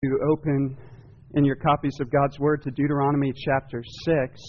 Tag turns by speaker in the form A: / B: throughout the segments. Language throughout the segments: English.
A: To open in your copies of God's Word to Deuteronomy chapter 6.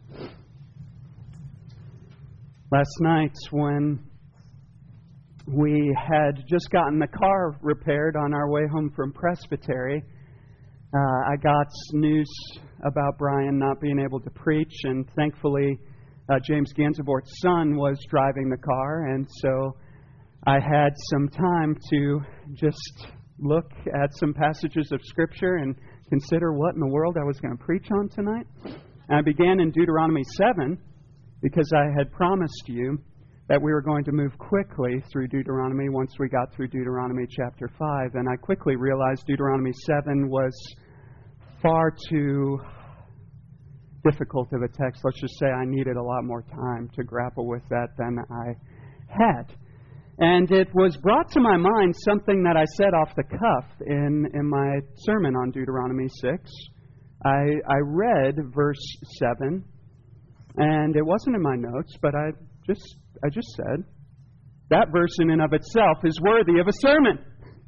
A: Last night, when we had just gotten the car repaired on our way home from Presbytery, I got news about Brian not being able to preach, and thankfully James Gansevoort's son was driving the car, and so I had some time to just look at some passages of Scripture and consider what in the world I was going to preach on tonight. And I began in Deuteronomy 7 because I had promised you that we were going to move quickly through Deuteronomy once we got through Deuteronomy chapter 5. And I quickly realized Deuteronomy 7 was far too difficult of a text. Let's just say I needed a lot more time to grapple with that than I had. And it was brought to my mind something that I said off the cuff in my sermon on Deuteronomy 6. I read verse 7, and it wasn't in my notes, but I just said, that verse in and of itself is worthy of a sermon.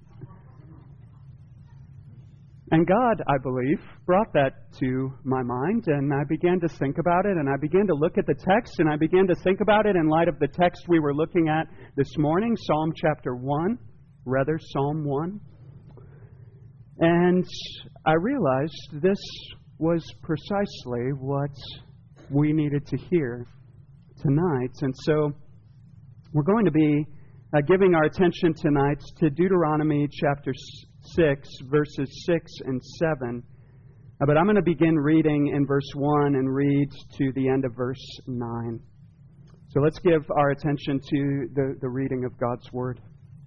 A: And God, I believe, brought that to my mind, and I began to think about it, and I began to look at the text, and I began to think about it in light of the text we were looking at this morning, Psalm 1. And I realized this was precisely what we needed to hear tonight. And so we're going to be giving our attention tonight to Deuteronomy chapter 6, verses 6 and 7. But I'm going to begin reading in verse 1 and read to the end of verse 9. So let's give our attention to the reading of God's Word.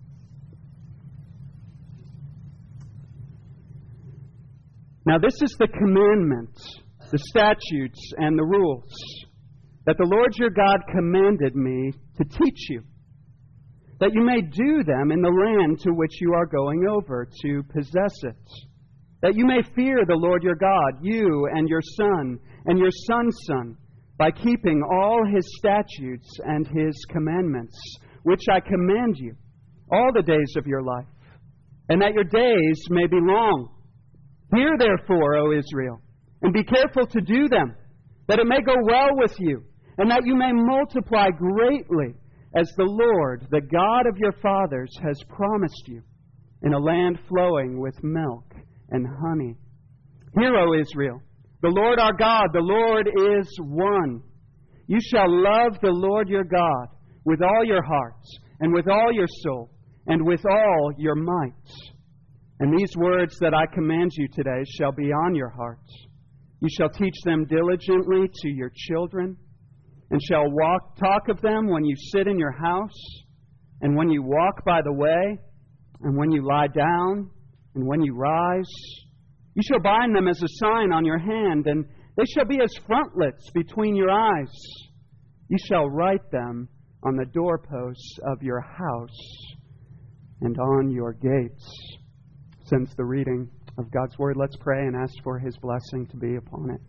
A: Now this is the commandment, the statutes, and the rules that the Lord your God commanded me to teach you, that you may do them in the land to which you are going over to possess it, that you may fear the Lord your God, you and your son and your son's son, by keeping all His statutes and His commandments, which I command you, all the days of your life, and that your days may be long. Hear therefore, O Israel, and be careful to do them, that it may go well with you, and that you may multiply greatly, as the Lord, the God of your fathers, has promised you, in a land flowing with milk and honey. Hear, O Israel, the Lord our God, the Lord is one. You shall love the Lord your God with all your heart, and with all your soul, and with all your might. And these words that I command you today shall be on your heart. You shall teach them diligently to your children, and shall talk of them when you sit in your house, and when you walk by the way, and when you lie down, and when you rise. You shall bind them as a sign on your hand, and they shall be as frontlets between your eyes. You shall write them on the doorposts of your house and on your gates. Since the reading of God's Word, let's pray and ask for His blessing to be upon it.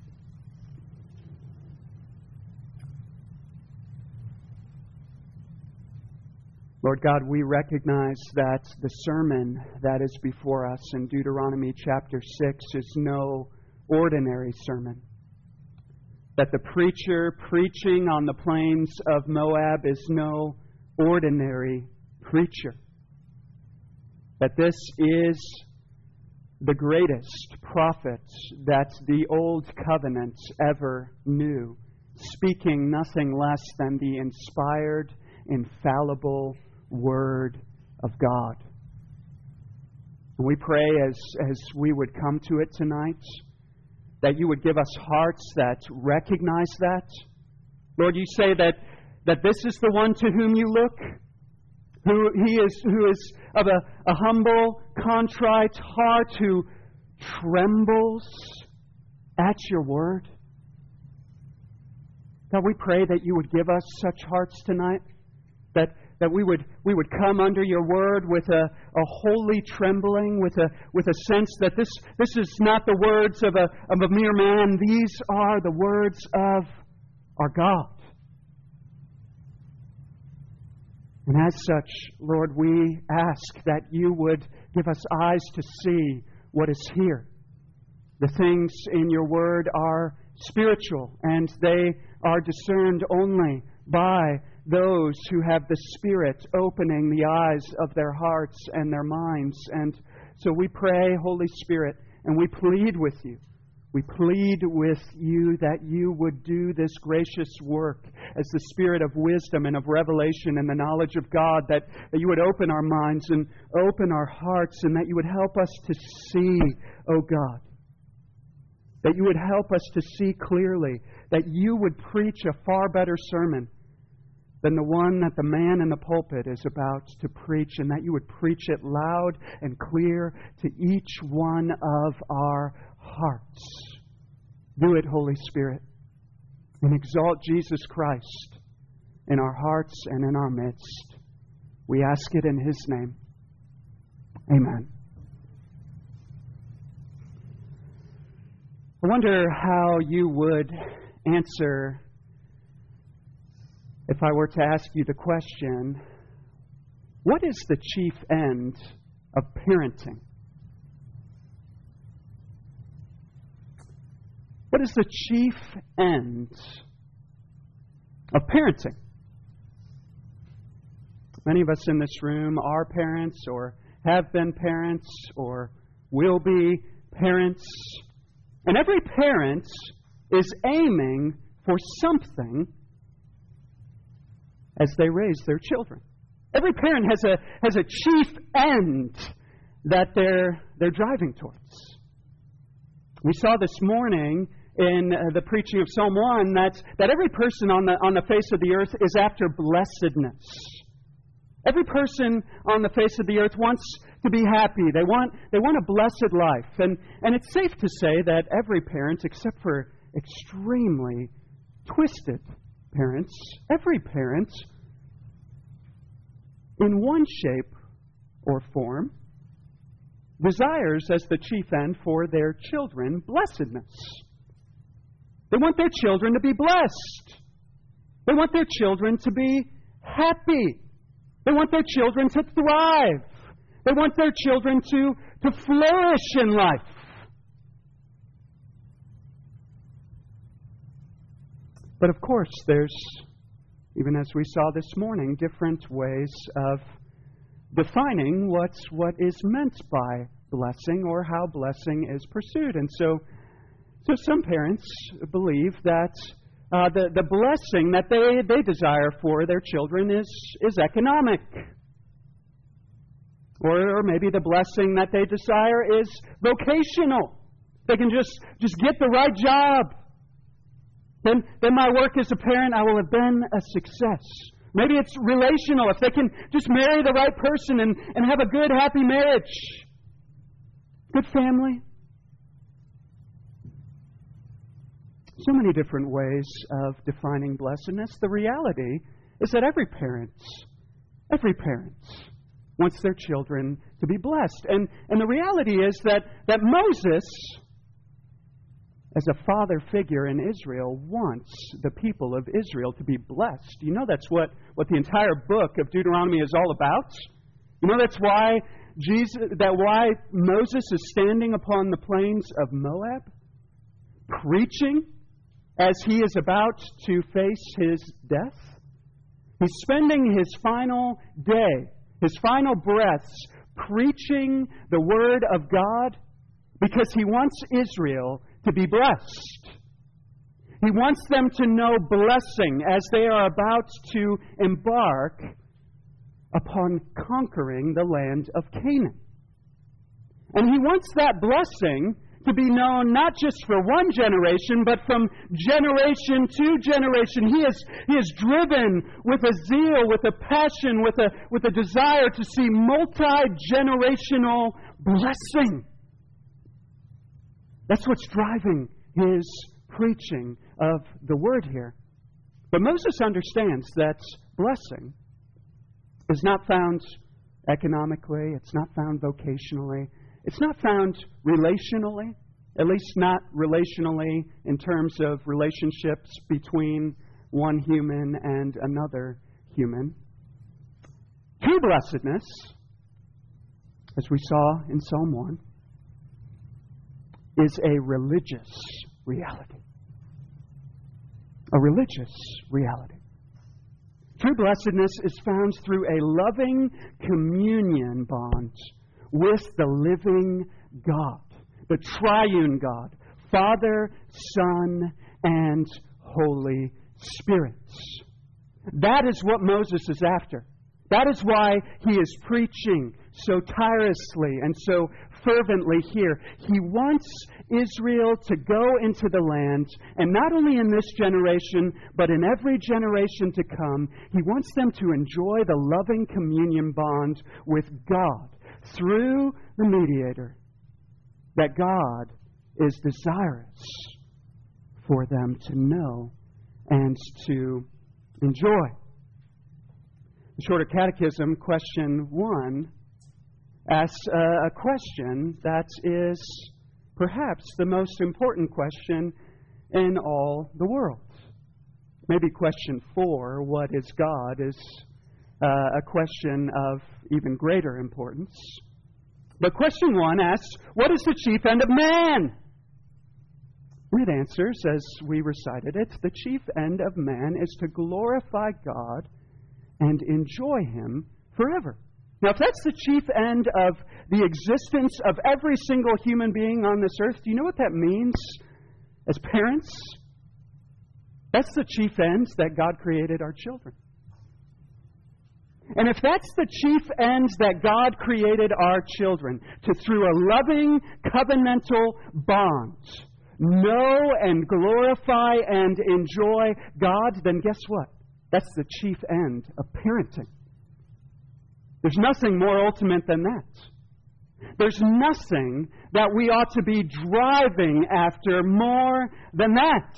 A: Lord God, we recognize that the sermon that is before us in Deuteronomy chapter 6 is no ordinary sermon. That the preacher preaching on the plains of Moab is no ordinary preacher. That this is the greatest prophet that the Old Covenant ever knew, speaking nothing less than the inspired, infallible Word of God. And we pray as we would come to it tonight, that you would give us hearts that recognize that. Lord, you say that this is the one to whom you look, who is of a humble, contrite heart, who trembles at your word. God, we pray that you would give us such hearts tonight, that we would come under your word with a holy trembling, with a sense that this is not the words of a mere man. These are the words of our God. And as such, Lord, we ask that you would give us eyes to see what is here. The things in your word are spiritual, and they are discerned only by those who have the Spirit opening the eyes of their hearts and their minds. And so we pray, Holy Spirit, and we plead with you. We plead with you that you would do this gracious work as the Spirit of wisdom and of revelation and the knowledge of God, that you would open our minds and open our hearts, and that you would help us to see, O God. That you would help us to see clearly, that you would preach a far better sermon than the one that the man in the pulpit is about to preach, and that you would preach it loud and clear to each one of our hearts. Do it, Holy Spirit, and exalt Jesus Christ in our hearts and in our midst. We ask it in His name. Amen. I wonder how you would answer if I were to ask you the question, what is the chief end of parenting? What is the chief end of parenting? Many of us in this room are parents, or have been parents, or will be parents. And every parent is aiming for something as they raise their children. Every parent has a chief end that they're driving towards. We saw this morning in the preaching of Psalm 1 that every person on the face of the earth is after blessedness. Every person on the face of the earth wants to be happy. They want a blessed life. And it's safe to say that every parent, except for extremely twisted parents, every parent, in one shape or form, desires as the chief end for their children blessedness. They want their children to be blessed. They want their children to be happy. They want their children to thrive. They want their children to flourish in life. But of course, there's, even as we saw this morning, different ways of defining what is meant by blessing or how blessing is pursued. And so some parents believe that the blessing that they desire for their children is economic. Or maybe the blessing that they desire is vocational. They can just get the right job. Then my work as a parent, I will have been a success. Maybe it's relational. If they can just marry the right person and have a good, happy marriage. Good family. So many different ways of defining blessedness. The reality is that every parent wants their children to be blessed. And the reality is that Moses, as a father figure in Israel, wants the people of Israel to be blessed. You know that's what the entire book of Deuteronomy is all about? You know that's why why Moses is standing upon the plains of Moab, preaching as he is about to face his death? He's spending his final day, his final breaths, preaching the Word of God because he wants Israel to be blessed. He wants them to know blessing as they are about to embark upon conquering the land of Canaan. And he wants that blessing to be known not just for one generation, but from generation to generation. He is driven with a zeal, with a passion, with a desire to see multi-generational blessing. That's what's driving his preaching of the Word here. But Moses understands that blessing is not found economically, it's not found vocationally, it's not found relationally, at least not relationally in terms of relationships between one human and another human. True blessedness, as we saw in Psalm 1, is a religious reality. A religious reality. True blessedness is found through a loving communion bond with the living God, the triune God, Father, Son, and Holy Spirit. That is what Moses is after. That is why he is preaching so tirelessly and so fervently here. He wants Israel to go into the land, and not only in this generation, but in every generation to come. He wants them to enjoy the loving communion bond with God through the mediator that God is desirous for them to know and to enjoy. The Shorter Catechism, question 1, asks a question that is perhaps the most important question in all the world. Maybe question 4, what is God, is a question of even greater importance. But question 1 asks, what is the chief end of man? And it answers, as we recited it, the chief end of man is to glorify God and enjoy Him forever. Now, if that's the chief end of the existence of every single human being on this earth, do you know what that means as parents? That's the chief end that God created our children. And if that's the chief end that God created our children, to through a loving covenantal bond, know and glorify and enjoy God, then guess what? That's the chief end of parenting. There's nothing more ultimate than that. There's nothing that we ought to be driving after more than that.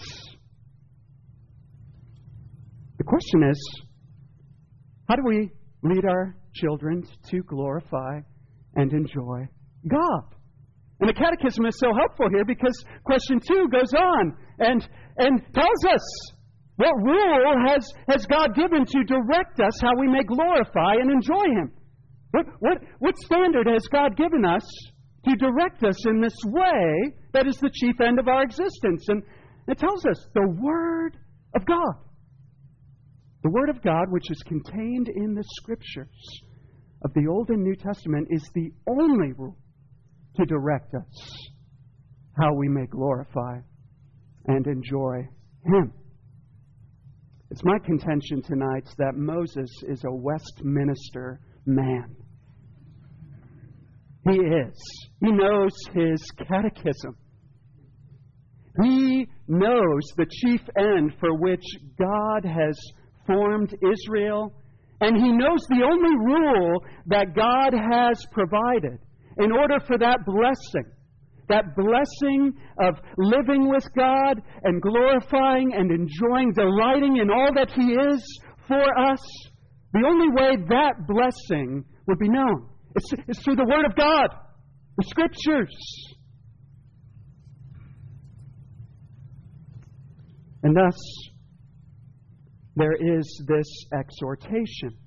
A: The question is, how do we lead our children to glorify and enjoy God? And the Catechism is so helpful here because question 2 goes on and tells us, what rule has God given to direct us how we may glorify and enjoy Him? What standard has God given us to direct us in this way that is the chief end of our existence? And it tells us the Word of God. The Word of God, which is contained in the Scriptures of the Old and New Testament, is the only rule to direct us how we may glorify and enjoy Him. It's my contention tonight that Moses is a Westminster man. He is. He knows his catechism. He knows the chief end for which God has formed Israel, and he knows the only rule that God has provided in order for that blessing of living with God and glorifying and enjoying, delighting in all that He is for us. The only way that blessing would be known is through the Word of God, the Scriptures. And thus, there is this exhortation.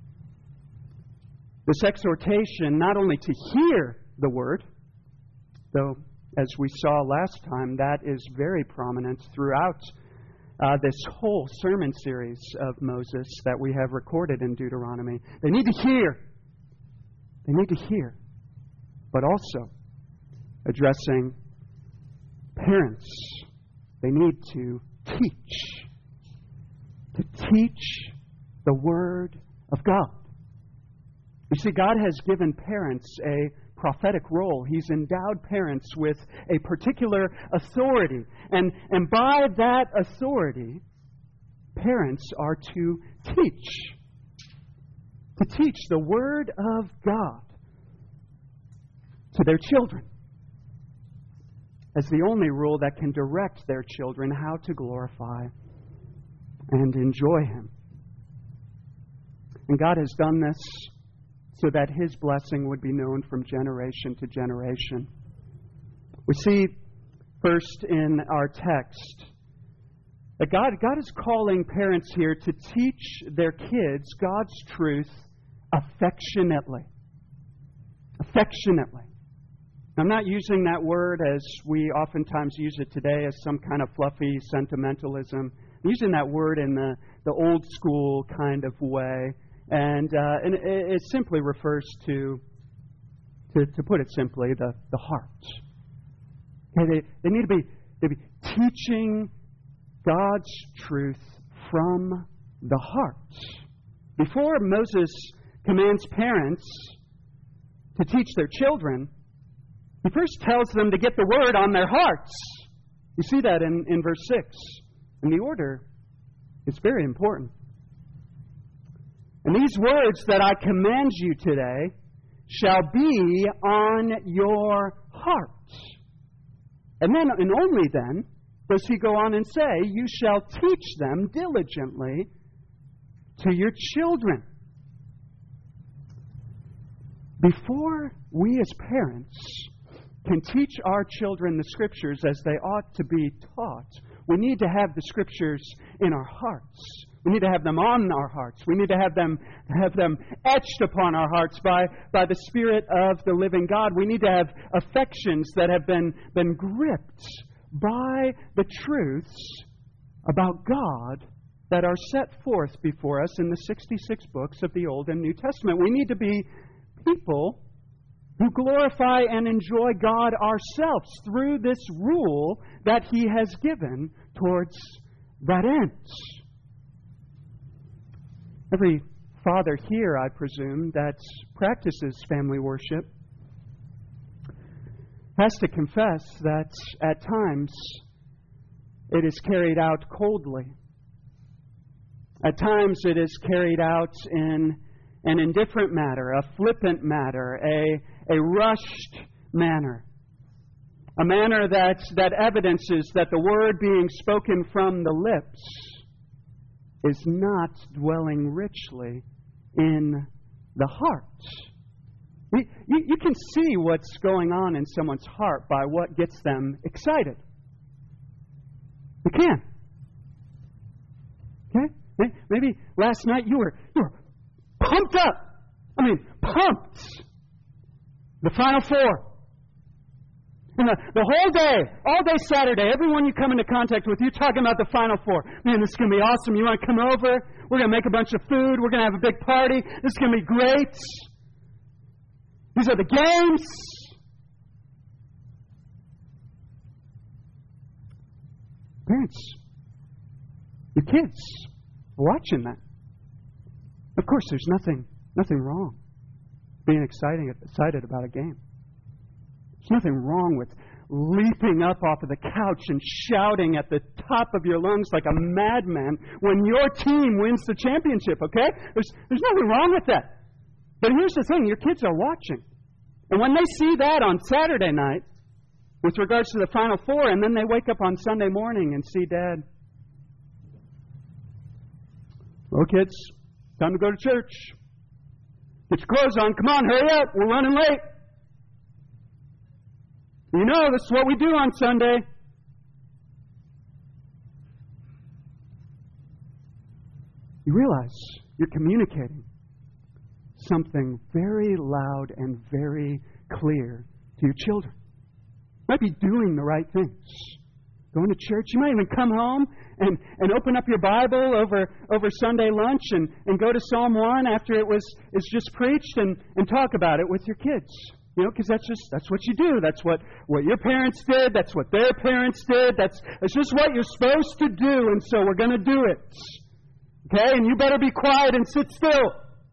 A: This exhortation not only to hear the Word, though, as we saw last time, that is very prominent throughout this whole sermon series of Moses that we have recorded in Deuteronomy. They need to hear. They need to hear. But also, addressing parents, they need to teach. To teach the Word of God. You see, God has given parents a prophetic role. He's endowed parents with a particular authority. And by that authority, parents are to teach. To teach the Word of God to their children as the only rule that can direct their children how to glorify and enjoy Him. And God has done this so that His blessing would be known from generation to generation. We see first in our text that God is calling parents here to teach their kids God's truth affectionately. Affectionately. I'm not using that word as we oftentimes use it today as some kind of fluffy sentimentalism. I'm using that word in the old school kind of way. And it simply refers to put it simply, the heart. Okay, they need to be teaching God's truth from the heart. Before Moses commands parents to teach their children, he first tells them to get the word on their hearts. You see that in verse 6. And the order is very important. And these words that I command you today shall be on your heart. And then, and only then, does he go on and say, you shall teach them diligently to your children. Before we as parents can teach our children the Scriptures as they ought to be taught, we need to have the Scriptures in our hearts. We need to have them on our hearts. We need to have them etched upon our hearts by the Spirit of the living God. We need to have affections that have been gripped by the truths about God that are set forth before us in the 66 books of the Old and New Testament. We need to be people who glorify and enjoy God ourselves through this rule that He has given towards that end. Every father here, I presume, that practices family worship has to confess that at times it is carried out coldly. At times it is carried out in an indifferent manner, a flippant manner, a rushed manner. A manner that evidences that the word being spoken from the lips is not dwelling richly in the heart. You can see what's going on in someone's heart by what gets them excited. You can. Okay? Maybe last night you were pumped up. I mean, pumped. The Final Four. And the whole day, all day Saturday, everyone you come into contact with, you're talking about the Final Four. Man, this is going to be awesome. You want to come over? We're going to make a bunch of food. We're going to have a big party. This is going to be great. These are the games. Parents, your kids are watching that. Of course, there's nothing wrong being excited about a game. There's nothing wrong with leaping up off of the couch and shouting at the top of your lungs like a madman when your team wins the championship, okay? There's nothing wrong with that. But here's the thing, your kids are watching. And when they see that on Saturday night, with regards to the Final Four, and then they wake up on Sunday morning and see Dad. Well, kids, time to go to church. Get your clothes on. Come on, hurry up. We're running late. You know, this is what we do on Sunday. You realize you're communicating something very loud and very clear to your children. You might be doing the right things. Going to church. You might even come home and open up your Bible over Sunday lunch and go to Psalm 1 after it's just preached and talk about it with your kids. You know, because that's what you do. That's what your parents did. That's what their parents did. That's just what you're supposed to do, and so we're going to do it. Okay? And you better be quiet and sit still.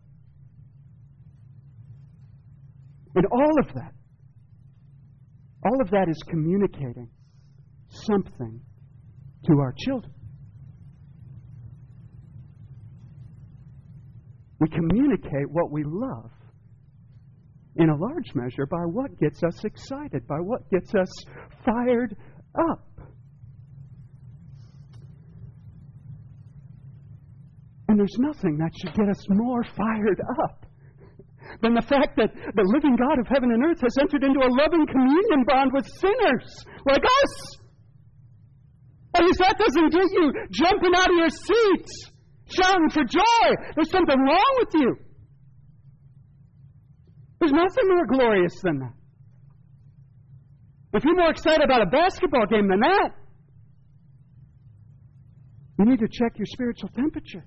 A: And all of that is communicating something to our children. We communicate what we love in a large measure by what gets us excited, by what gets us fired up. And there's nothing that should get us more fired up than the fact that the living God of heaven and earth has entered into a loving communion bond with sinners like us. At least that doesn't get you jumping out of your seats, shouting for joy. There's something wrong with you. There's nothing more glorious than that. If you're more excited about a basketball game than that, you need to check your spiritual temperature.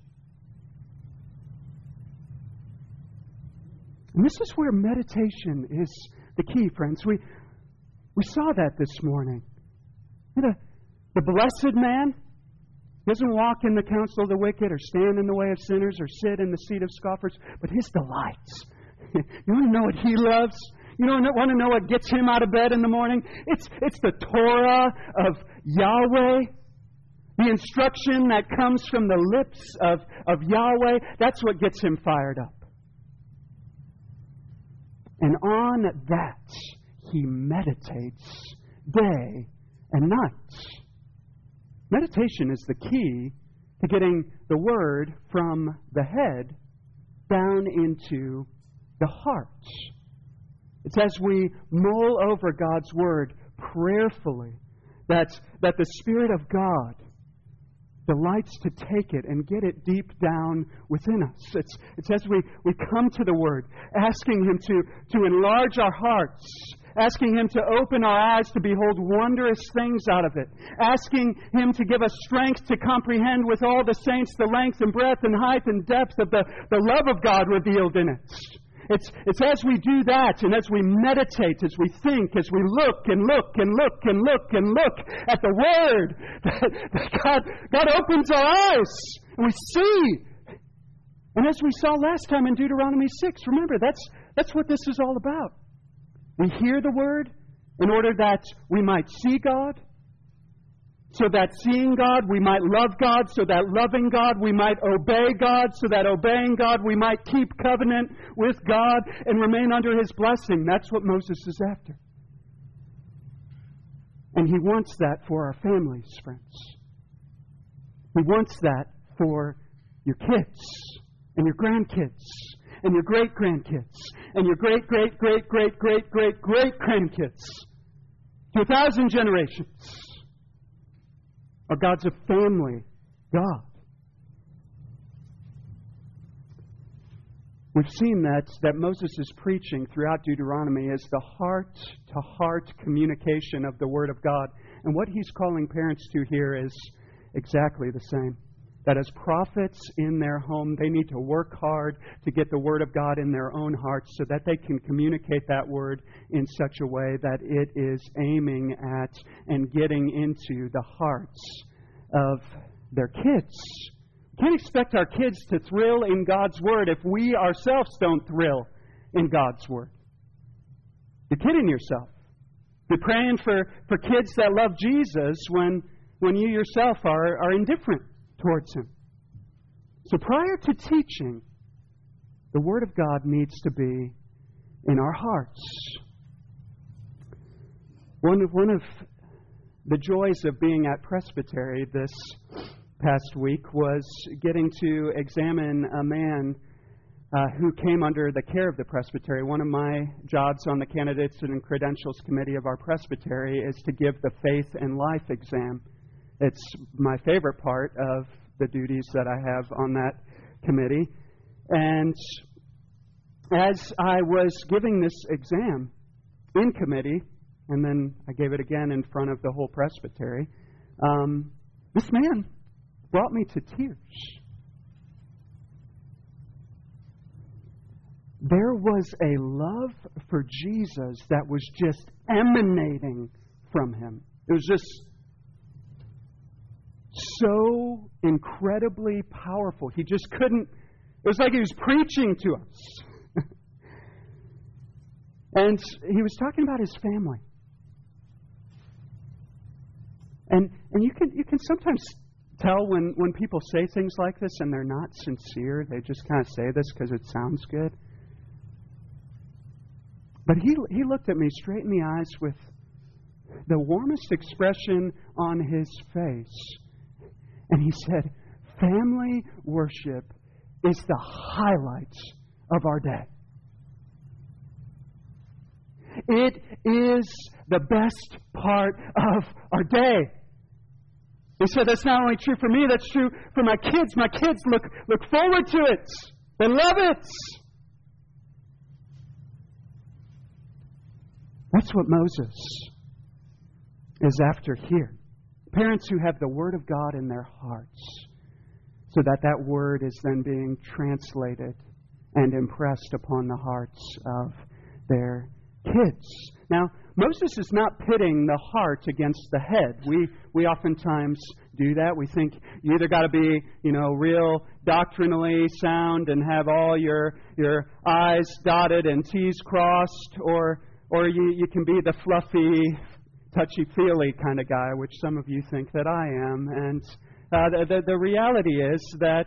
A: And this is where meditation is the key, friends. We saw that this morning. The blessed man doesn't walk in the counsel of the wicked or stand in the way of sinners or sit in the seat of scoffers, but his delights. You want to know what he loves? You don't want to know what gets him out of bed in the morning? It's the Torah of Yahweh. The instruction that comes from the lips of Yahweh. That's what gets him fired up. And on that, he meditates day and night. Meditation is the key to getting the Word from the head down into the heart. It's as we mull over God's Word prayerfully that the Spirit of God delights to take it and get it deep down within us. It's as we come to the Word, asking Him to enlarge our hearts, asking Him to open our eyes to behold wondrous things out of it, asking Him to give us strength to comprehend with all the saints the length and breadth and height and depth of the love of God revealed in it. It's as we do that, and as we meditate, as we think, as we look and look and look and look and look at the Word, that God opens our eyes, and we see. And as we saw last time in Deuteronomy 6, remember, that's what this is all about. We hear the Word in order that we might see God, so that seeing God, we might love God, so that loving God, we might obey God, so that obeying God, we might keep covenant with God and remain under His blessing. That's what Moses is after. And he wants that for our families, friends. He wants that for your kids and your grandkids and your great-grandkids and your great-great-great-great-great-great-great-grandkids to 1,000 generations. Our God's a family God. We've seen that Moses' preaching throughout Deuteronomy is the heart-to-heart communication of the Word of God. And what he's calling parents to here is exactly the same. That as prophets in their home, they need to work hard to get the Word of God in their own hearts so that they can communicate that Word in such a way that it is aiming at and getting into the hearts of their kids. We can't expect our kids to thrill in God's Word if we ourselves don't thrill in God's Word. You're kidding yourself. You're praying for kids that love Jesus when you yourself are indifferent towards Him. So prior to teaching, the Word of God needs to be in our hearts. One of the joys of being at Presbytery this past week was getting to examine a man who came under the care of the Presbytery. One of my jobs on the Candidates and Credentials Committee of our Presbytery is to give the Faith and Life exam. It's my favorite part of the duties that I have on that committee. And as I was giving this exam in committee, and then I gave it again in front of the whole Presbytery, this man brought me to tears. There was a love for Jesus that was just emanating from him. It was just so incredibly powerful. He just couldn't, it was like he was preaching to us. And he was talking about his family. And you can sometimes tell when people say things like this and they're not sincere. They just kind of say this because it sounds good. But he looked at me straight in the eyes with the warmest expression on his face. And he said, family worship is the highlight of our day. It is the best part of our day. He said, that's not only true for me, that's true for my kids. My kids look forward to it. They love it. That's what Moses is after here. Parents who have the Word of God in their hearts, so that that Word is then being translated and impressed upon the hearts of their kids. Now, Moses is not pitting the heart against the head. We oftentimes do that. We think you either got to be, real doctrinally sound and have all your I's dotted and T's crossed, or you can be the fluffy, touchy-feely kind of guy, which some of you think that I am. And the reality is that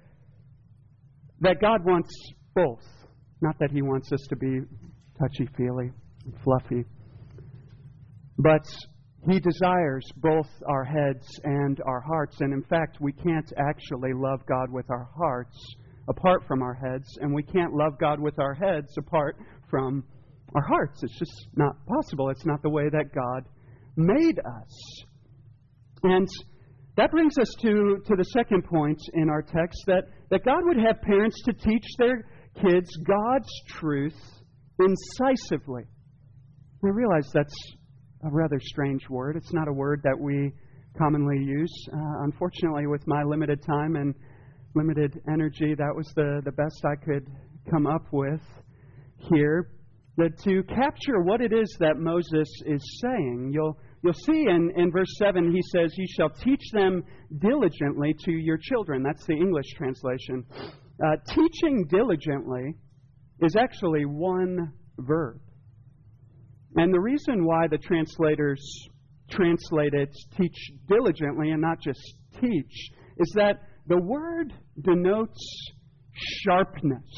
A: God wants both. Not that He wants us to be touchy-feely and fluffy, but He desires both our heads and our hearts. And in fact, we can't actually love God with our hearts apart from our heads, and we can't love God with our heads apart from our hearts. It's just not possible. It's not the way that God made us. And that brings us to the second point in our text, that God would have parents to teach their kids God's truth incisively. I realize that's a rather strange word. It's not a word that we commonly use. Unfortunately, with my limited time and limited energy, that was the best I could come up with here. That to capture what it is that Moses is saying, you'll see in verse 7, he says, "You shall teach them diligently to your children." That's the English translation. Teaching diligently is actually one verb. And the reason why the translators translated teach diligently and not just teach is that the word denotes sharpness.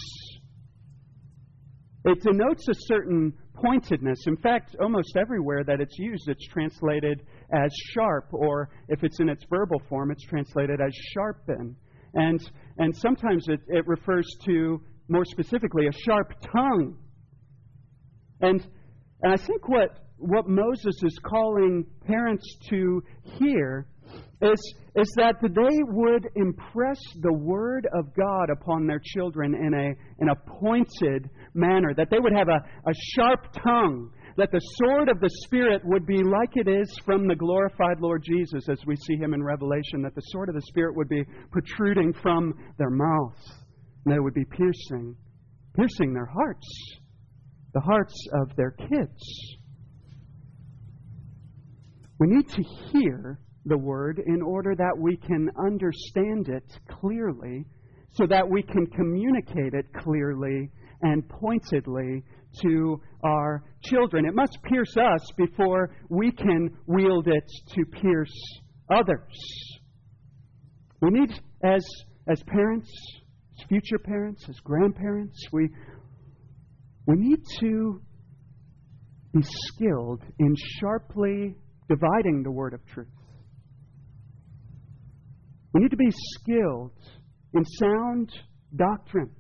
A: It denotes a certain pointedness. In fact, almost everywhere that it's used, it's translated as sharp, or if it's in its verbal form, it's translated as sharpen. And sometimes it refers to, more specifically, a sharp tongue. And I think what Moses is calling parents to hear is that they would impress the Word of God upon their children in a pointed manner, that they would have a sharp tongue, that the sword of the Spirit would be like it is from the glorified Lord Jesus as we see Him in Revelation, that the sword of the Spirit would be protruding from their mouths, and it would be piercing their hearts, the hearts of their kids. We need to hear the Word in order that we can understand it clearly, so that we can communicate it clearly and pointedly to our children. It must pierce us before we can wield it to pierce others. We need, as parents, as future parents, as grandparents, we need to be skilled in sharply dividing the word of truth. We need to be skilled in sound doctrine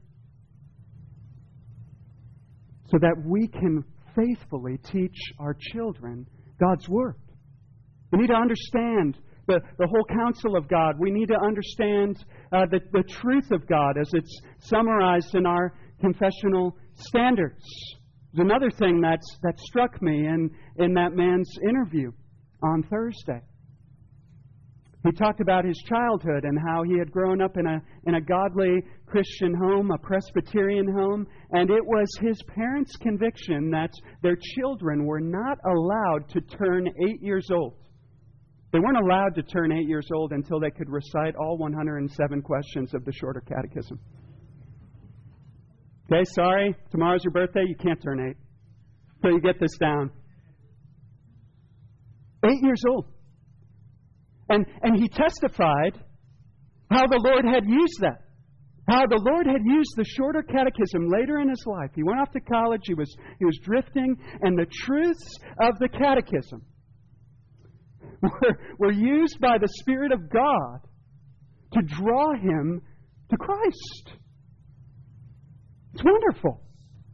A: so that we can faithfully teach our children God's Word. We need to understand the whole counsel of God. We need to understand the truth of God as it's summarized in our confessional standards. There's another thing that struck me in that man's interview on Thursday. He talked about his childhood and how he had grown up in a godly Christian home, a Presbyterian home, and it was his parents' conviction that their children were not allowed to turn 8 years old. They weren't allowed to turn 8 years old until they could recite all 107 questions of the Shorter Catechism. Okay, sorry, tomorrow's your birthday, you can't turn 8. So you get this down. 8 years old. And he testified how the Lord had used that. How the Lord had used the Shorter Catechism later in his life. He went off to college, he was drifting, and the truths of the Catechism were used by the Spirit of God to draw him to Christ. It's wonderful.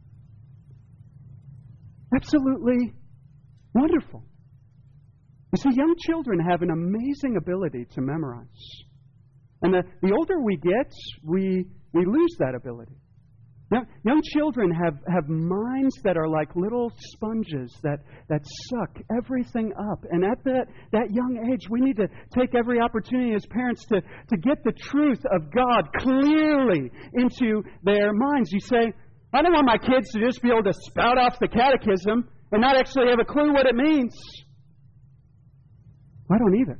A: Absolutely wonderful. You see, young children have an amazing ability to memorize. And the older we get, we lose that ability. Young children have minds that are like little sponges that suck everything up. And at that young age, we need to take every opportunity as parents to get the truth of God clearly into their minds. You say, I don't want my kids to just be able to spout off the catechism and not actually have a clue what it means. I don't either.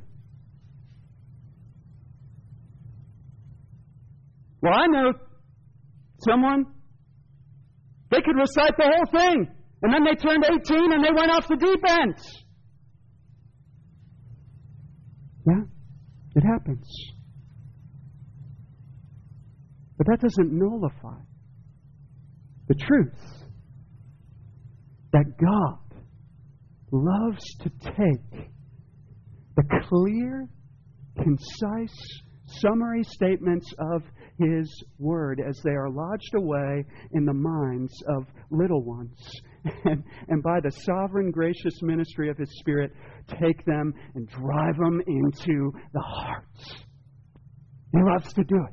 A: Well, I know someone, they could recite the whole thing, and then they turned 18 and they went off the deep end. Yeah, it happens. But that doesn't nullify the truth that God loves to take the clear, concise, summary statements of His Word as they are lodged away in the minds of little ones. And by the sovereign, gracious ministry of His Spirit, take them and drive them into the hearts. He loves to do it.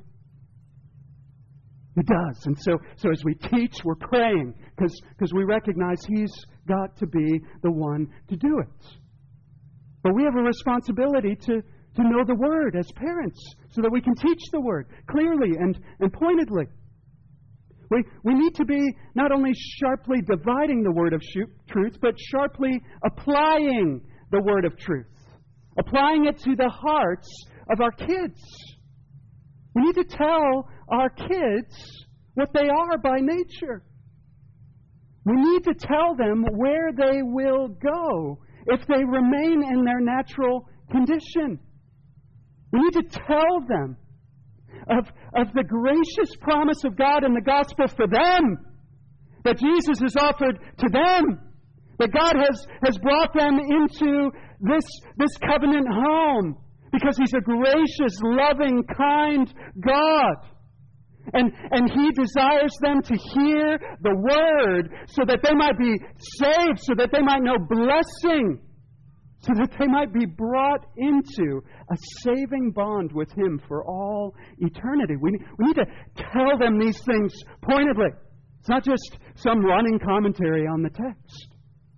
A: He does. And so as we teach, we're praying because we recognize He's got to be the one to do it. But we have a responsibility to know the Word as parents so that we can teach the Word clearly and pointedly. We need to be not only sharply dividing the Word of truth, but sharply applying the Word of truth. Applying it to the hearts of our kids. We need to tell our kids what they are by nature. We need to tell them where they will go if they remain in their natural condition. We need to tell them of the gracious promise of God in the gospel for them, that Jesus has offered to them, that God has brought them into this covenant home because He's a gracious, loving, kind God. And He desires them to hear the Word so that they might be saved, so that they might know blessing, so that they might be brought into a saving bond with Him for all eternity. We need to tell them these things pointedly. It's not just some running commentary on the text.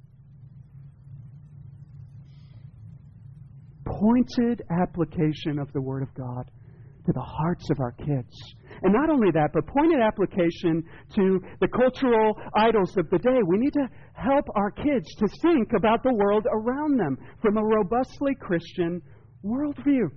A: Pointed application of the Word of God to the hearts of our kids. And not only that, but pointed application to the cultural idols of the day. We need to help our kids to think about the world around them from a robustly Christian worldview.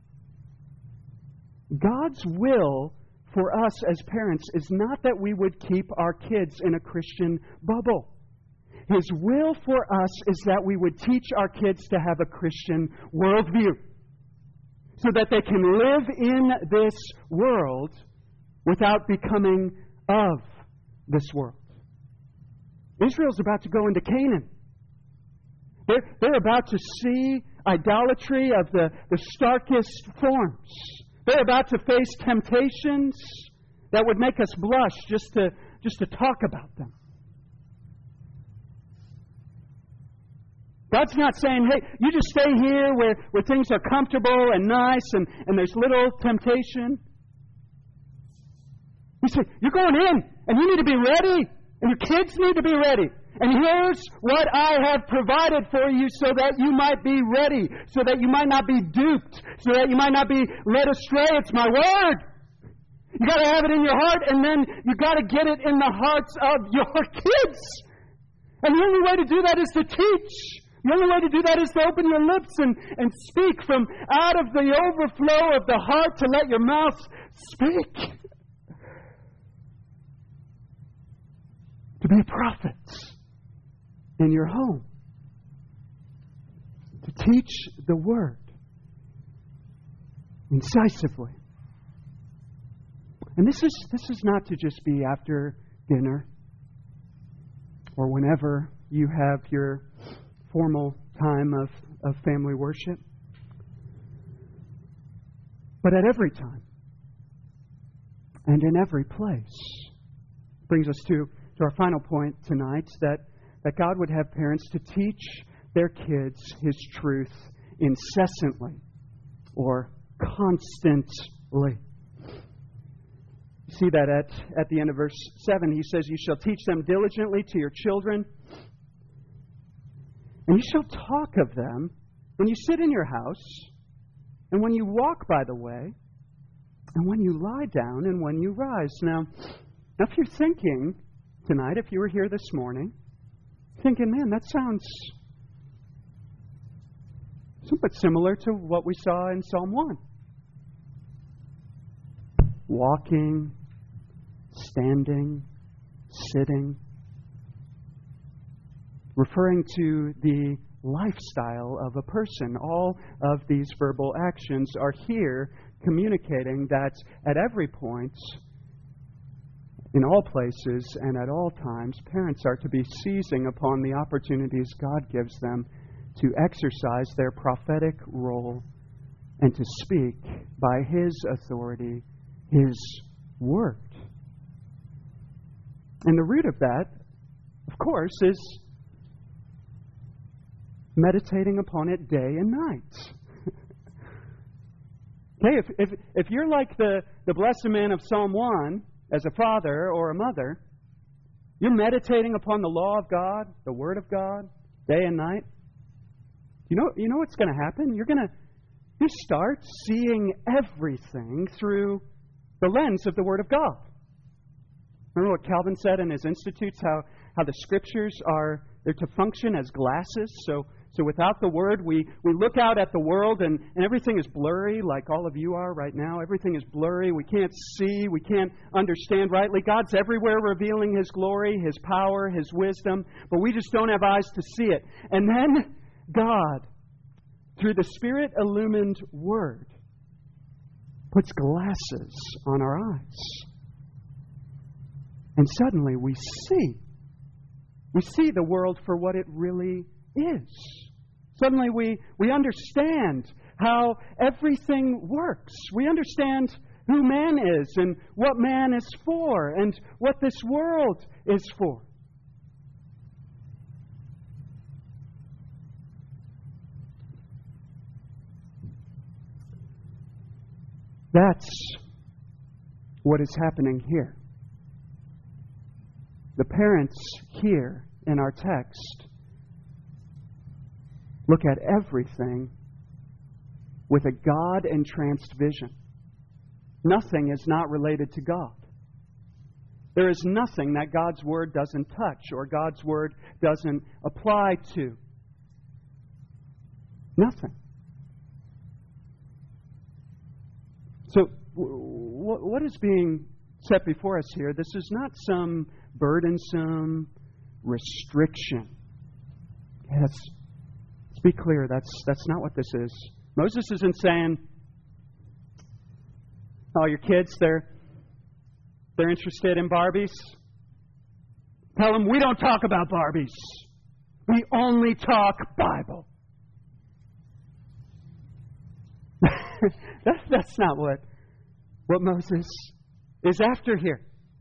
A: God's will for us as parents is not that we would keep our kids in a Christian bubble. His will for us is that we would teach our kids to have a Christian worldview so that they can live in this world without becoming of this world. Israel's about to go into Canaan. They're about to see idolatry of the starkest forms. They're about to face temptations that would make us blush just to talk about them. God's not saying, hey, you just stay here where things are comfortable and nice and there's little temptation. He said, you're going in and you need to be ready and your kids need to be ready. And here's what I have provided for you so that you might be ready, so that you might not be duped, so that you might not be led astray. It's my Word. You got to have it in your heart, and then you got to get it in the hearts of your kids. And the only way to do that is to teach. The only way to do that is to open your lips and speak from out of the overflow of the heart to let your mouth speak. To be a prophet in your home. To teach the Word incisively. And this is not to just be after dinner or whenever you have your formal time of family worship, but at every time and in every place. Brings us to our final point tonight, that God would have parents to teach their kids His truth incessantly or constantly. You See that at the end of verse 7, he says, you shall teach them diligently to your children, and you shall talk of them when you sit in your house, and when you walk by the way, and when you lie down, and when you rise. Now if you're thinking tonight, if you were here this morning, thinking, man, that sounds somewhat similar to what we saw in Psalm 1. Walking, standing, sitting, referring to the lifestyle of a person. All of these verbal actions are here communicating that at every point, in all places and at all times, parents are to be seizing upon the opportunities God gives them to exercise their prophetic role and to speak by His authority, His Word. And the root of that, of course, is meditating upon it day and night. Okay, if you're like the blessed man of Psalm 1 as a father or a mother, you're meditating upon the law of God, the Word of God, day and night. You know what's going to happen? You start seeing everything through the lens of the Word of God. Remember what Calvin said in his Institutes, how the Scriptures they're to function as glasses. So without the Word, we look out at the world and everything is blurry, like all of you are right now. Everything is blurry. We can't see. We can't understand rightly. God's everywhere revealing His glory, His power, His wisdom, but we just don't have eyes to see it. And then God, through the Spirit-illumined Word, puts glasses on our eyes. And suddenly we see. We see the world for what it really is. Suddenly we understand how everything works. We understand who man is and what man is for and what this world is for. That's what is happening here. The parents here in our text look at everything with a God-entranced vision. Nothing is not related to God. There is nothing that God's Word doesn't touch or God's Word doesn't apply to. Nothing. So, what is being set before us here? This is not some burdensome restriction. Let's be clear, that's not what this is. Moses isn't saying, oh, your kids, they're interested in Barbies. Tell them we don't talk about Barbies. We only talk Bible. That's not what Moses is after here.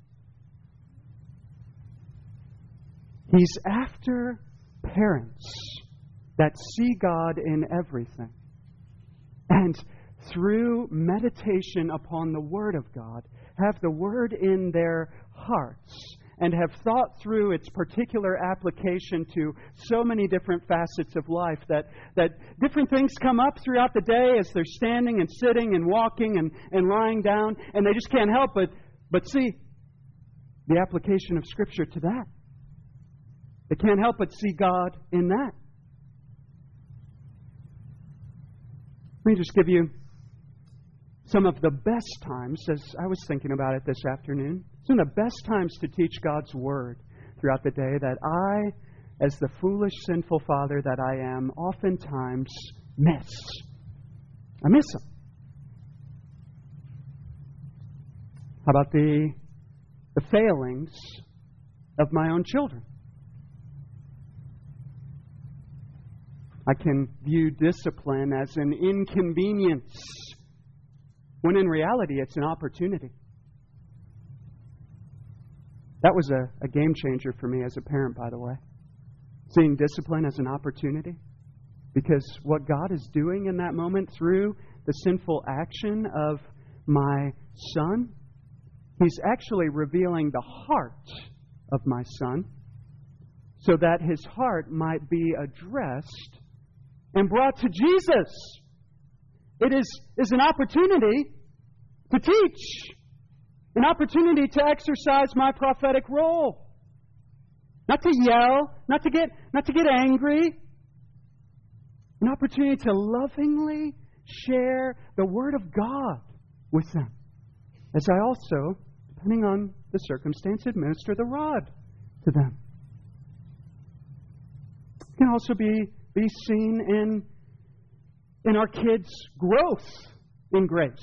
A: He's after parents that see God in everything. And through meditation upon the Word of God, have the Word in their hearts and have thought through its particular application to so many different facets of life that different things come up throughout the day as they're standing and sitting and walking and lying down, and they just can't help but see the application of Scripture to that. They can't help but see God in that. Let me just give you some of the best times, as I was thinking about it this afternoon, some of the best times to teach God's Word throughout the day that I, as the foolish, sinful father that I am, oftentimes miss. I miss them. How about the failings of my own children? I can view discipline as an inconvenience, when in reality it's an opportunity. That was a game changer for me as a parent, by the way. Seeing discipline as an opportunity. Because what God is doing in that moment through the sinful action of my son, He's actually revealing the heart of my son so that his heart might be addressed and brought to Jesus. It is an opportunity to teach, an opportunity to exercise my prophetic role. Not to yell, not to get angry. An opportunity to lovingly share the Word of God with them. As I also, depending on the circumstance, administer the rod to them. It can also be seen in our kids' growth in grace.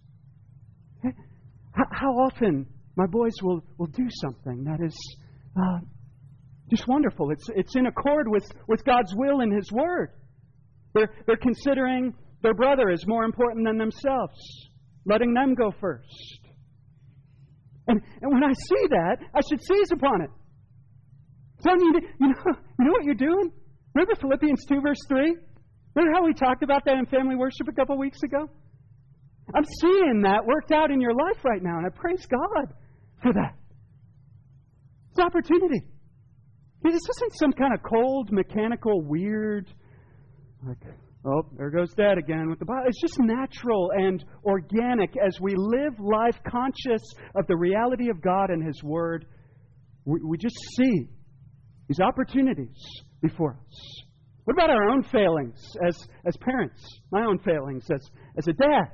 A: How often my boys will do something that is just wonderful. It's in accord with God's will and His Word. They're considering their brother as more important than themselves, letting them go first. And when I see that, I should seize upon it. Son, you know what you're doing? Remember Philippians 2, verse 3? Remember how we talked about that in family worship a couple weeks ago? I'm seeing that worked out in your life right now, and I praise God for that. It's an opportunity. This isn't some kind of cold, mechanical, weird, like, oh, there goes Dad again with the Bible. It's just natural and organic as we live life conscious of the reality of God and His Word. We just see these opportunities before us. What about our own failings as parents? My own failings as a dad.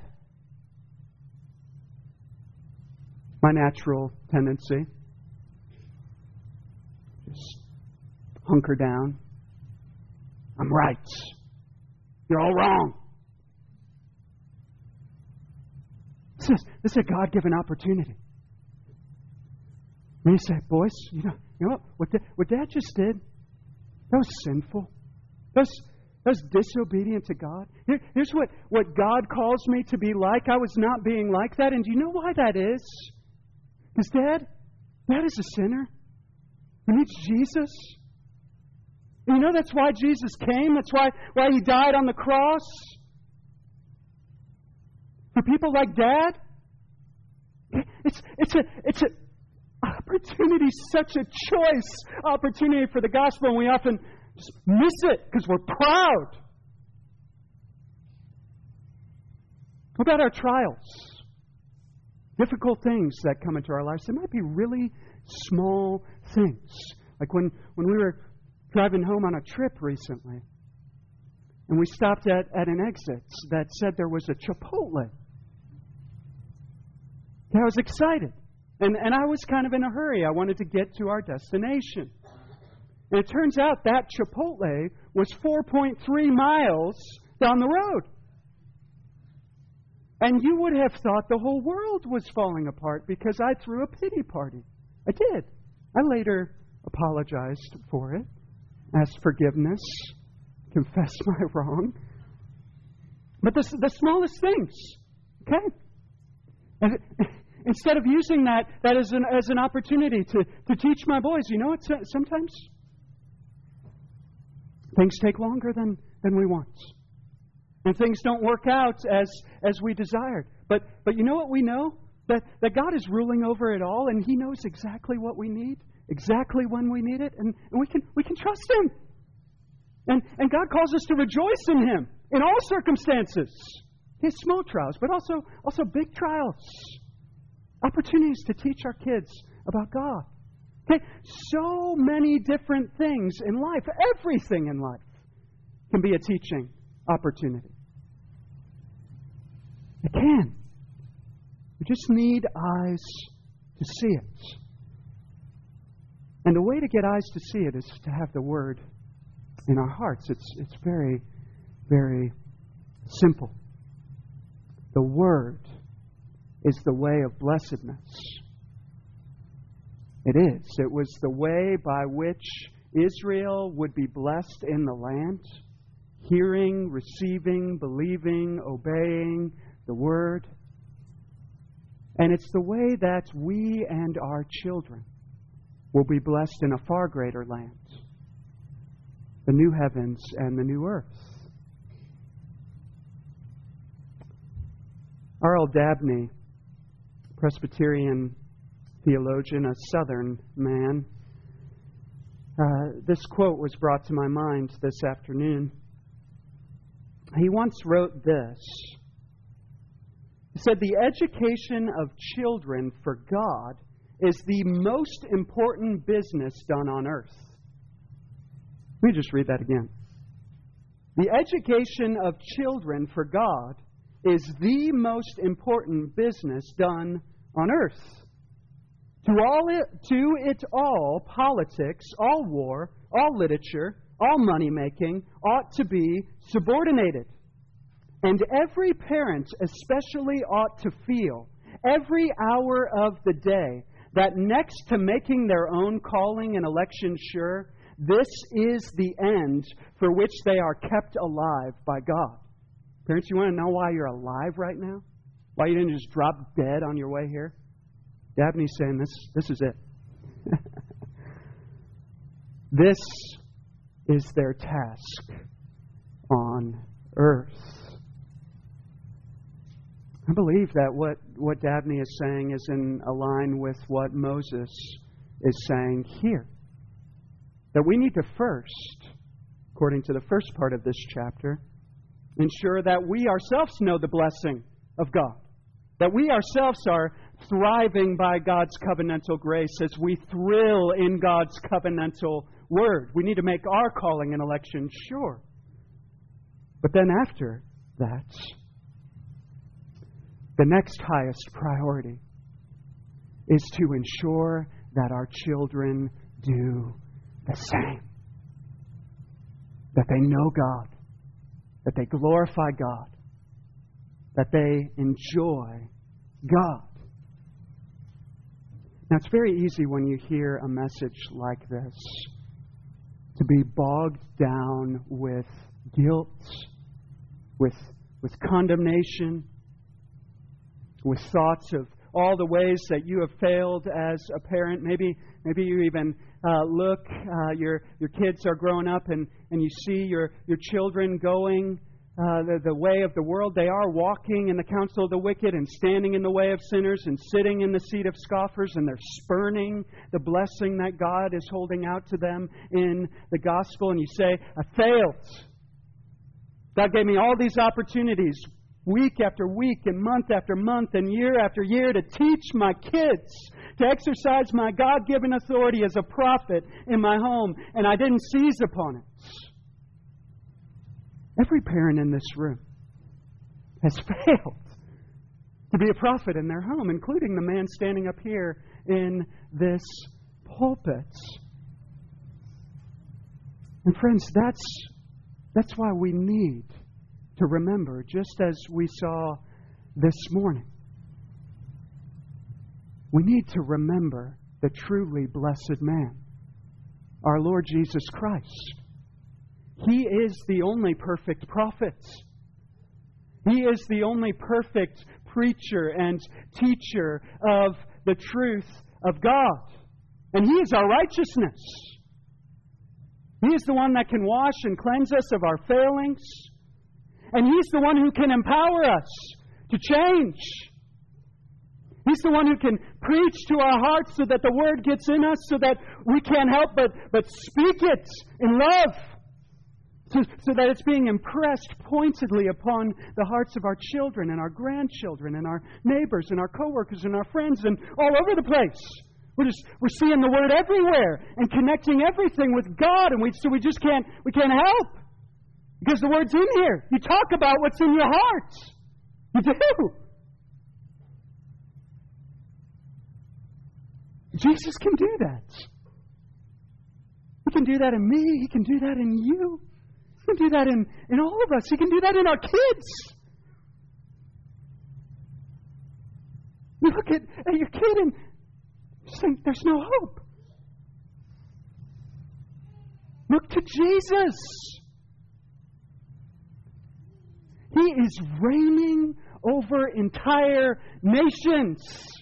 A: My natural tendency. Just hunker down. I'm right. You're all wrong. This is a God-given opportunity. When you say, boys, you know what Dad just did? That was sinful. That was disobedient to God. Here's what God calls me to be like. I was not being like that. And do you know why that is? Because Dad is a sinner. He needs Jesus. And you know that's why Jesus came. That's why He died on the cross. For people like Dad. It's an opportunity, such a choice opportunity for the gospel, and we often just miss it because we're proud. What about our trials? Difficult things that come into our lives. They might be really small things. Like when we were driving home on a trip recently, and we stopped at an exit that said there was a Chipotle. I was excited. And I was kind of in a hurry. I wanted to get to our destination. And it turns out that Chipotle was 4.3 miles down the road. And you would have thought the whole world was falling apart because I threw a pity party. I did. I later apologized for it, asked forgiveness, confessed my wrong. But the smallest things, okay? And instead of using that as an opportunity to teach my boys, you know what? Sometimes things take longer than we want. And things don't work out as we desired. But you know what we know? That God is ruling over it all, and He knows exactly what we need, exactly when we need it, and we can trust Him. And God calls us to rejoice in Him in all circumstances. He has small trials, but also big trials. Opportunities to teach our kids about God. Okay? So many different things in life, everything in life can be a teaching opportunity. It can. We just need eyes to see it. And the way to get eyes to see it is to have the Word in our hearts. It's very, very simple. The Word is the way of blessedness. It is. It was the way by which Israel would be blessed in the land. Hearing, receiving, believing, obeying the Word. And it's the way that we and our children will be blessed in a far greater land. The new heavens and the new earth. R.L. Dabney, Presbyterian theologian, a Southern man. This quote was brought to my mind this afternoon. He once wrote this. He said, "The education of children for God is the most important business done on earth." Let me just read that again. The education of children for God is the most important business done on earth. To it all, politics, all war, all literature, all money-making ought to be subordinated. And every parent especially ought to feel, every hour of the day, that next to making their own calling and election sure, this is the end for which they are kept alive by God. Parents, you want to know why you're alive right now? Why you didn't just drop dead on your way here? Dabney's saying this is it. This is their task on earth. I believe that what Dabney is saying is in line with what Moses is saying here. That we need to first, according to the first part of this chapter, ensure that we ourselves know the blessing of God. That we ourselves are thriving by God's covenantal grace as we thrill in God's covenantal word. We need to make our calling and election sure. But then after that, the next highest priority is to ensure that our children do the same. That they know God. That they glorify God. That they enjoy God. Now, it's very easy when you hear a message like this to be bogged down with guilt, with condemnation, with thoughts of all the ways that you have failed as a parent. Maybe you even look, your kids are growing up and you see your children going the way of the world. They are walking in the counsel of the wicked and standing in the way of sinners and sitting in the seat of scoffers, and they're spurning the blessing that God is holding out to them in the gospel. And you say, I failed. God gave me all these opportunities week after week and month after month and year after year to teach my kids, to exercise my God-given authority as a prophet in my home, and I didn't seize upon it. Every parent in this room has failed to be a prophet in their home, including the man standing up here in this pulpit. And friends, that's why we need to remember, just as we saw this morning, we need to remember the truly blessed man, our Lord Jesus Christ. He is the only perfect prophet. He is the only perfect preacher and teacher of the truth of God. And He is our righteousness. He is the one that can wash and cleanse us of our failings. And He's the one who can empower us to change. He's the one who can preach to our hearts so that the Word gets in us, so that we can't help but speak it in love. So that it's being impressed pointedly upon the hearts of our children and our grandchildren and our neighbors and our coworkers and our friends and all over the place. We're seeing the Word everywhere and connecting everything with God, and we just can't help. Because the Word's in here. You talk about what's in your heart. You do. Jesus can do that. He can do that in me. He can do that in you. He can do that in all of us. He can do that in our kids. You look at your kid and you think there's no hope. Look to Jesus. He is reigning over entire nations.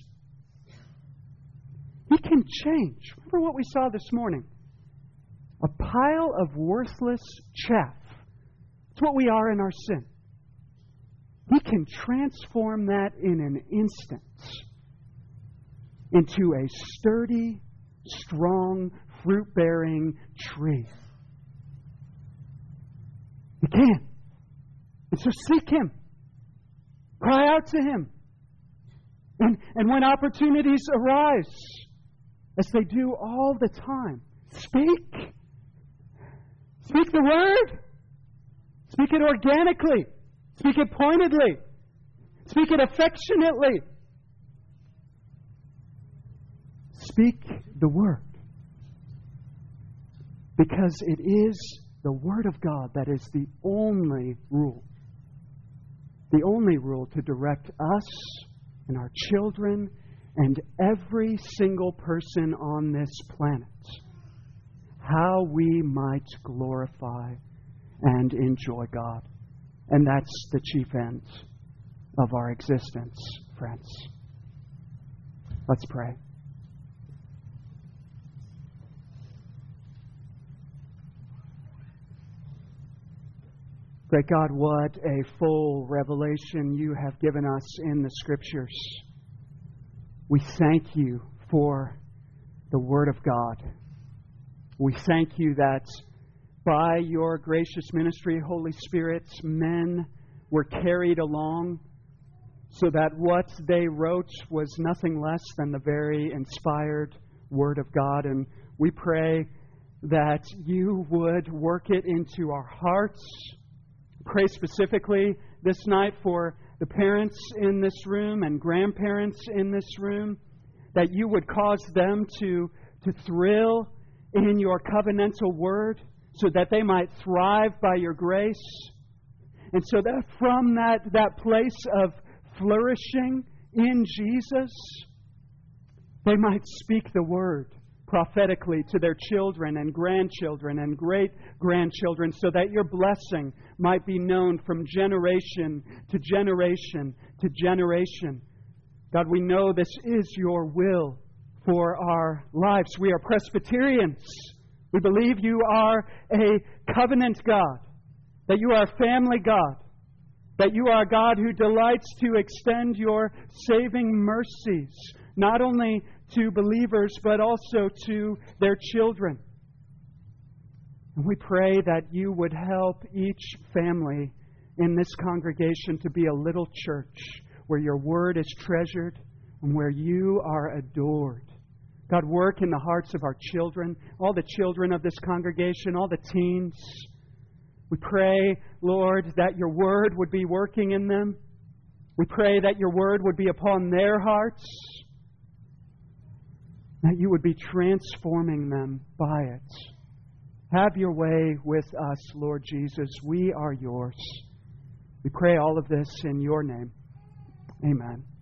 A: He can change. Remember what we saw this morning? A pile of worthless chaff. It's what we are in our sin. He can transform that in an instant into a sturdy, strong, fruit-bearing tree. You can. And so seek Him. Cry out to Him. And when opportunities arise, as they do all the time, speak. Speak the Word. Speak it organically. Speak it pointedly. Speak it affectionately. Speak the Word. Because it is the Word of God that is the only rule. The only rule to direct us and our children and every single person on this planet. How we might glorify and enjoy God. And that's the chief end of our existence, friends. Let's pray. Great God, what a full revelation you have given us in the Scriptures. We thank you for the Word of God. We thank you that by your gracious ministry, Holy Spirit, men were carried along so that what they wrote was nothing less than the very inspired Word of God. And we pray that you would work it into our hearts. Pray specifically this night for the parents in this room and grandparents in this room, that you would cause them to thrill in your covenantal word so that they might thrive by your grace. And so that from that place of flourishing in Jesus, they might speak the word prophetically to their children and grandchildren and great-grandchildren, so that your blessing might be known from generation to generation to generation. God, we know this is your will for our lives. We are Presbyterians. We believe you are a covenant God, that you are a family God, that you are a God who delights to extend your saving mercies, not only to believers, but also to their children. And we pray that you would help each family in this congregation to be a little church where your word is treasured and where you are adored. God, work in the hearts of our children, all the children of this congregation, all the teens. We pray, Lord, that your word would be working in them. We pray that your word would be upon their hearts, that you would be transforming them by it. Have your way with us, Lord Jesus. We are yours. We pray all of this in your name. Amen.